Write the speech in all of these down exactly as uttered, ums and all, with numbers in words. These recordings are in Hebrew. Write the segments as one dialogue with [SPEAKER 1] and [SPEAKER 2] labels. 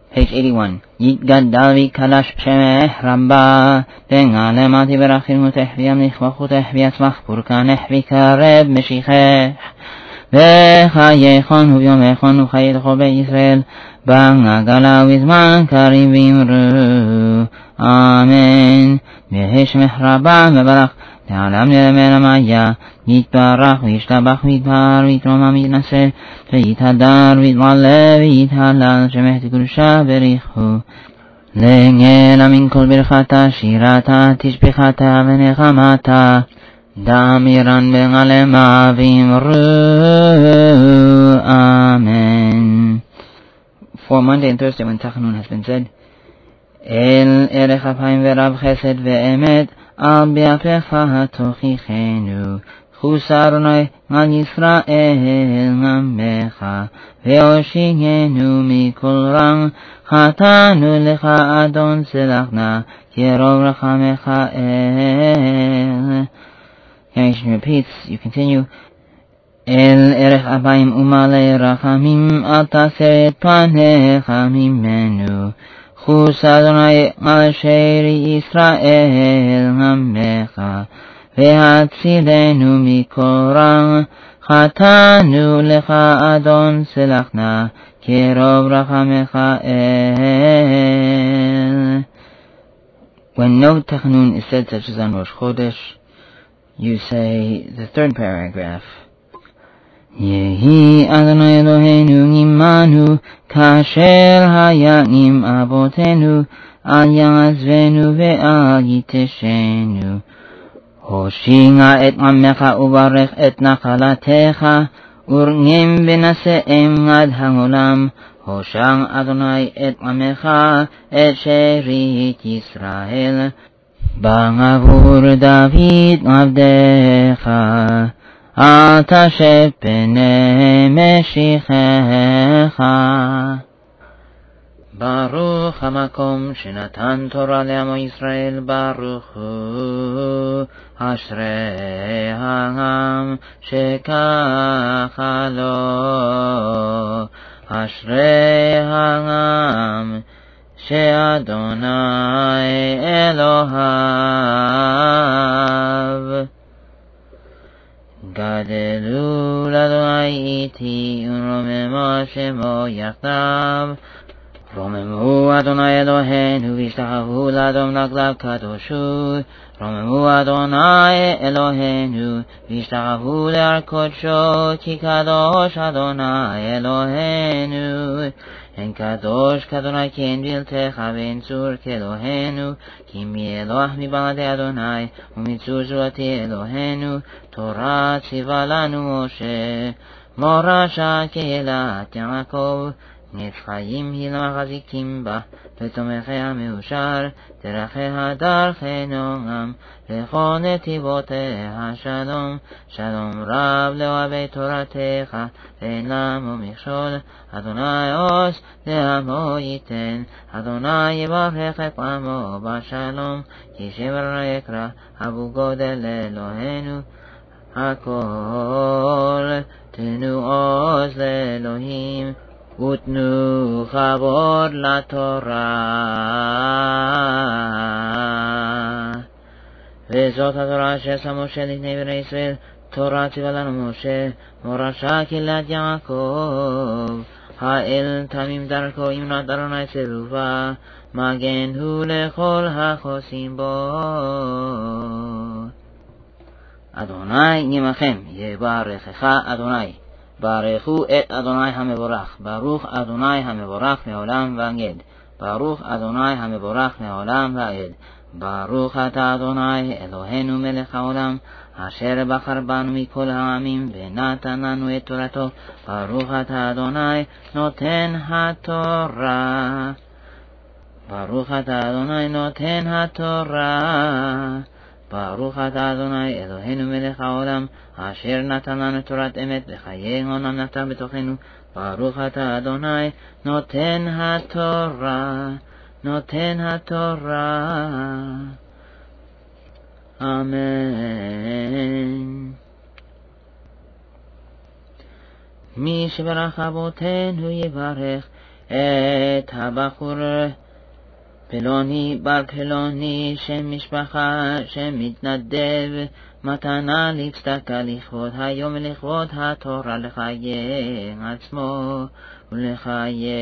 [SPEAKER 1] Page eighty-one. Yitgadal v'kadash shemeh rabba Bengalemati berachimutech v'yamnichvachutech v'yatzmach purkanech v'kareb meshichech v'chayechon uvyomechon uchayetcho be'Yisrael b'ngagala v'zman karim v'imru Amen. V'heshmech rabba v'barach Ta'alam ne'lemen amaya Yitbarach v'yishtabach v'yitbar v'yitromam v'yitnaseh v'yithadar v'yitmaleh v'yithalal shemeh tikudusha berichu Lengela min kol birchata shirata tishbechata v'nechamata damiran bengalema v'imru Amen. For Monday and Thursday when Tachanun has been said, El erech apayim v'rav chesed v'emet al bi'afecha tochichenu chusarnoi al Yisrael ngamecha ve'oshigenu mikol rang chatanu lecha adon selachna kirov rachamecha el. Congregation repeats, you continue. El erech apayim umalei rachamim al taseret panecha mimenu Chus Adonai al sheri Yisrael ngamecha ve'atzilenu mikol rang chatanu lecha adon selachna kirov rachamecha el. When no Tachanun is said, such as on Rosh Chodesh, you say the third paragraph. Yehi Adonai Eloheinu imanu kasher haya im avotenu al ya'azvenu ve'al yiteshenu hoshinga et amecha uvarech et nachalatecha urngem v'nase'em ad ha'olam hoshang Adonai et amecha et sherit Yisrael b'avur David avdecha Al tashev b'nei meshichecha. Baruch hamakom shenatan Torah le'amo Yisrael baruch hu ashrei ha'am shekacha lo ashrei ha'am she'Adonai Elohav Gadelu l'Adonai iti uromemo shemo yachdav Romemu Adonai Eloheinu v'ishtachavu l'Adon laglav kadoshu Romemu Adonai Eloheinu v'ishtachavu le'ar kodsho ki kadosh Adonai Eloheinu En kadosh k'Adonai ki en biltecha ve'en tzur k'Eloheinu ki mi Eloah mibalade Adonai u'mitzur zurati Eloheinu Torah tziva lanu Moshe morasha ke'elat Yaakov Netz chayim hi l'machazikim ba v'tomechea meushar derechea darchei noam lechol netivoteha shalom shalom rab le'ohavei toratecha ve'en lamo michshol Adonai os le'amo yiten Adonai yivarech et lamo b'shalom ki shemer yekra havu godel Elohenu hakol tenu oz le'Elohim Utnu chavod la Torah Vezot ha-Torah she'asa Moshe l'ifnei bnei Yisrael Torah tziva lanu Moshe morasha kilat Yaakov Ha'el tamim darko imnat Adonai tzeruva magen hu lechol hachosim bo Adonai nimachem yevarechecha Adonai Baruchu et Adonai HaMevorach Baruch Adonai HaMevorach me'olam va'ed Baruch Adonai HaMevorach me'olam va'ed Baruch ata Adonai Eloheinu melech ha'olam asher bachar banu mikol ha'amim ve'natan lanu et torato Baruch ata Adonai noten ha'torah Baruch ata Adonai noten ha'torah Baruch ata Adonai Eloheinu melech ha'olam asher natan lanu torat emet v'chayei olam natan betochenu Baruch ata Adonai noten ha'torah noten ha'torah Amen. Mi shebarach avotenu yivarech את הבחור פלוני בר פלוני שם משפחה שמתנדב מתנה לצדקה לכבוד היום ולכבוד התורה לחיי עצמו ולחיי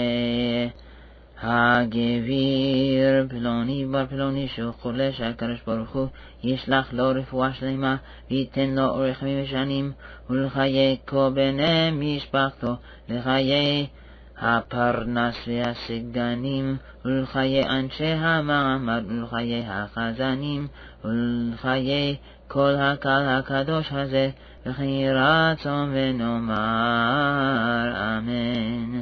[SPEAKER 1] הגביר פלוני בר פלוני שהוא חולה שהקדוש ברוך הוא ישלח לו רפואה שלמה ויתן לו אורך ימים ושנים ולחיי כל בני משפחתו לחיי הפרנס והסגנים ולחיי אנשי המעמד ולחיי החזנים ולחיי כל הקהל הקדוש הזה וכי רצון ונאמר אמן.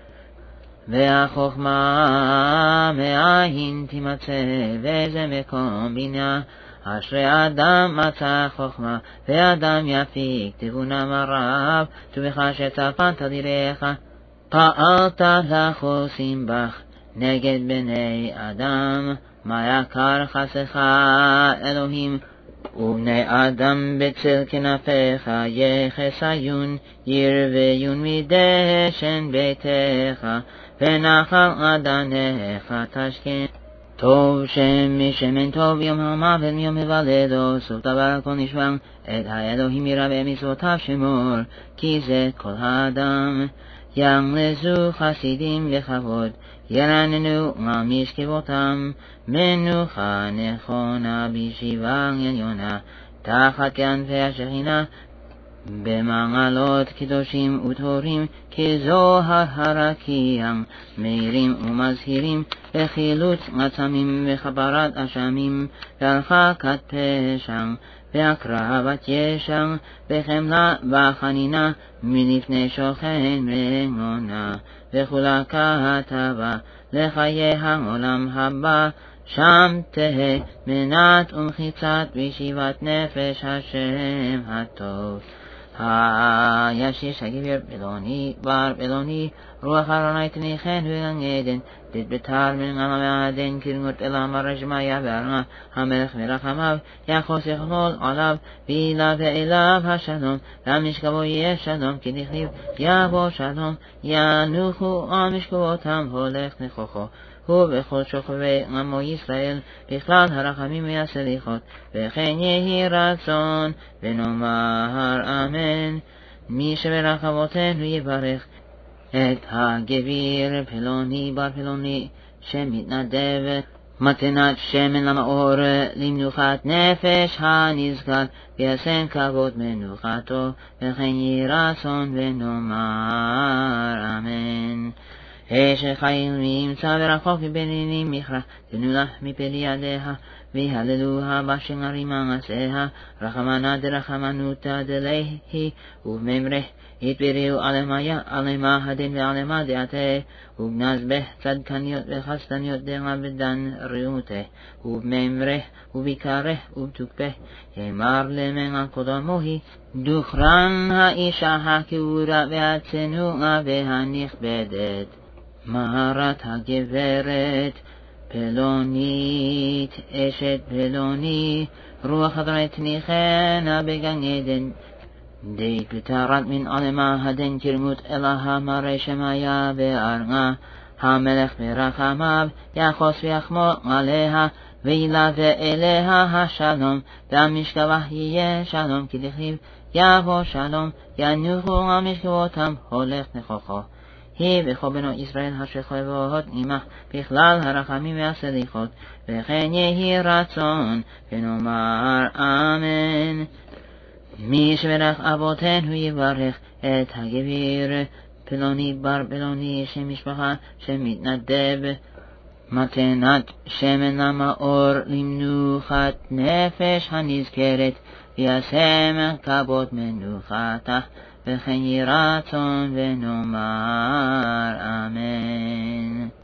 [SPEAKER 1] והחוכמה מאין תימצא ואיזה מקום בינה אשרי אדם מצא חוכמה ואדם יפיק תבונם הרב טובך שצפנת דירך פעלת לחוסים בך נגד בני אדם מה יקר חסך אלוהים ובני אדם בצל כנפיך יחסיון ירוויון מדשן ביתך ונחל אדניך תשכן טוב שם שמן טוב יום המוות מיום היוולדו סוף דבר כל נשבע את האלוהים ירא במצוותיו שמור כי זה כל האדם ימלזו חסידים לכבוד ירננו על משכבותם מנוחה נכונה בישיבה עליונה תחת כנפי השכינה במעלות קדושים וטהורים כזוהר הרקיע מאירים ומזהירים לחילוץ עצמים וכפרת אשמים והרחקת פשע והקרבת ישע וחמלה וחנינה מלפני שוכן רגונה וכולה כהטבה לחיי העולם הבא שם תהא מנת ומחיצת בישיבת נפש השם הטוב. הישיש הגביר פלוני בר פלוני רוח ארוני תניחן וגן עדן דית בתר מן עלמי עדן כרמות אלה מרשמיה וארמה המלך מרחמיו יחוס יכלול עליו וילווה אליו השלום למשכבו יהיה שלום כי דכתיב יבוא שלום ינוחו על משכבותם הולך נכוחו ובכל שוכבי עמו ישראל בכלל הרחמים והסליחות וכן יהי רצון ונאמר אמן. מי שברך אבותינו יברך את הגביר פלוני בר פלוני שמתנדב מתנת שמן למאור למנוחת נפש הנזכר וישם כבוד מנוחתו וכן יהי רצון ונאמר אמן. אש חיים וימצא ורחוק מבינונים מכרה תנו לך מפי ידיה והללוה בשנרים מעשיה רחמנה דרחמנותה דלהי ובממרה יתבריאו עלמיה עלמה הדין ועלמה דעתה ובנז בה צדקניות וחסדניות דעבדן רעותה ובממרה וביקרה ובתוקפה יאמר למנה קודמוהי דוכרן האישה הכעורה והצנועה והנכבדת מהרת הגברת פלונית אשת פלוני רוח אדוני תניחנה בגן עדן דית בתרת מן עלמה הדן כרמות אלה המראה שמיה וארנה המלך ברחמיו יחוס ויחמול עליה וילווה אליה השלום והמשכבה יהיה שלום כי דכתיב יבוא שלום ינוחו על משכבותם הולך נכוחו. היא וכל בנות ישראל השוכבות עמך בכלל הרחמים והסליחות וכן יהי רצון ונאמר אמן. מי שברך אבותינו יברך את הגביר פלוני בר פלוני שם משפחה שמתנדב מתנת שמן למאור למנוחת נפש הנזכרת וישם כבוד מנוחתה וכן יהי רצון ונאמר אמן.